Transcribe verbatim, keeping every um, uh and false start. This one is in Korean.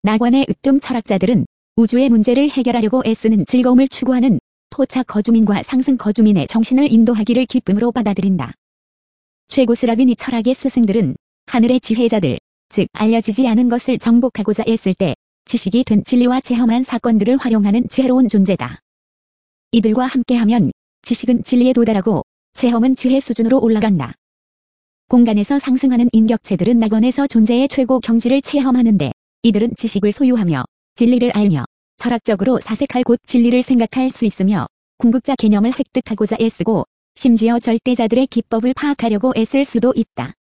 낙원의 으뜸 철학자들은 우주의 문제를 해결하려고 애쓰는 즐거움을 추구하는 토착 거주민과 상승 거주민의 정신을 인도하기를 기쁨으로 받아들인다. 최고스라빈 이 철학의 스승들은 하늘의 지혜자들, 즉 알려지지 않은 것을 정복하고자 애쓸 때 지식이 된 진리와 체험한 사건들을 활용하는 지혜로운 존재다. 이들과 함께하면 지식은 진리에 도달하고 체험은 지혜 수준으로 올라간다. 공간에서 상승하는 인격체들은 낙원에서 존재의 최고 경지를 체험하는데, 이들은 지식을 소유하며 진리를 알며 철학적으로 사색할 곧 진리를 생각할 수 있으며 궁극자 개념을 획득하고자 애쓰고 심지어 절대자들의 기법을 파악하려고 애쓸 수도 있다.